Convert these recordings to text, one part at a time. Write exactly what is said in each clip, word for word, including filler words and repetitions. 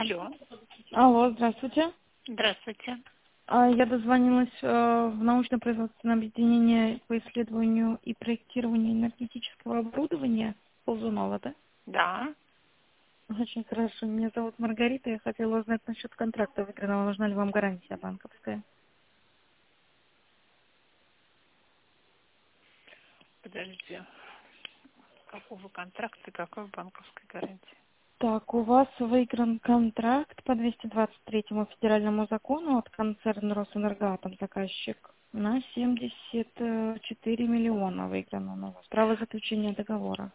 Алло, Алло, здравствуйте. здравствуйте. А, Я дозвонилась э, в научно-производственное объединение по исследованию и проектированию энергетического оборудования Ползунова, да? Да, Очень хорошо. Меня зовут Маргарита. Я хотела узнать насчет контракта выигранного. Нужна ли вам гарантия банковская? подождите. Какого контракта, какой банковской гарантии? Так, у вас выигран контракт по двести двадцать третьему федеральному закону от концерна Росэнергоатом, заказчик, на семьдесят четыре миллиона выиграно у вас. Право заключения договора.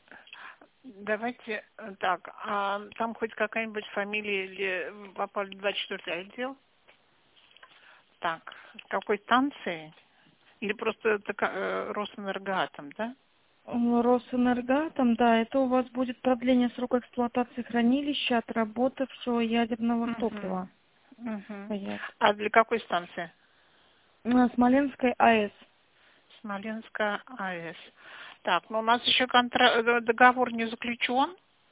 Давайте э, так, а там хоть какая-нибудь фамилия или вы попали в двадцать четвёртый отдел? Так, с какой станции? Или просто это ка- э, Росэнергоатом, да? Росэнергатом, да, это у вас будет продление срока эксплуатации хранилища, отработав всего ядерного Угу. топлива. Угу. Стоят. А для какой станции? На Смоленской АЭС. Смоленская АЭС. Так, ну у нас еще контра- э, договор не заключен.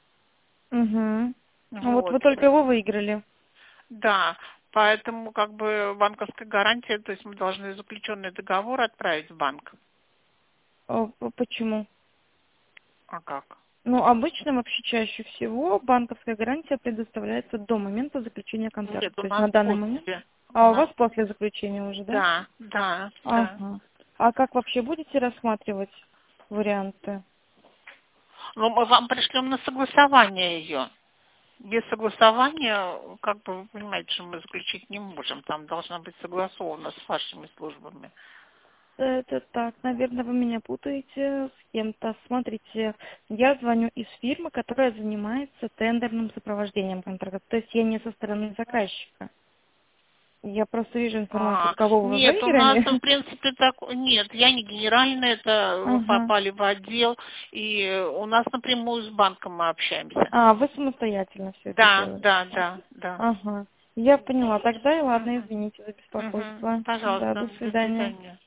Угу. Вот Вот. вы только его выиграли. Да, поэтому как бы банковская гарантия, то есть мы должны заключенный договор отправить в банк. О, п- почему? А как? Ну, обычно вообще чаще всего банковская гарантия предоставляется до момента заключения контракта. Нет, у То есть нас на данный момент. после. У А у нас, вас после заключения уже, да? да, да, да. Ага. А как вообще будете рассматривать варианты? Ну, мы вам пришлем на согласование ее. Без согласования, как бы вы понимаете, что мы заключить не можем. Там должна быть согласовано с вашими службами. Это так, наверное, вы меня путаете с кем-то. Смотрите, я звоню из фирмы, которая занимается тендерным сопровождением контракта. То есть я не со стороны заказчика. Я просто вижу информацию, А, кого вы нет, у нас, в выиграли. принципе, так, нет, я не генеральная, это вы Ага. попали в отдел, и у нас напрямую с банком мы общаемся. А, вы самостоятельно все это Да, делаете. да, да, да. Ага. Я поняла. Тогда и ладно, Мгм. извините за Мгм. беспокойство. Да, Пожалуйста, до до свидания. свидания.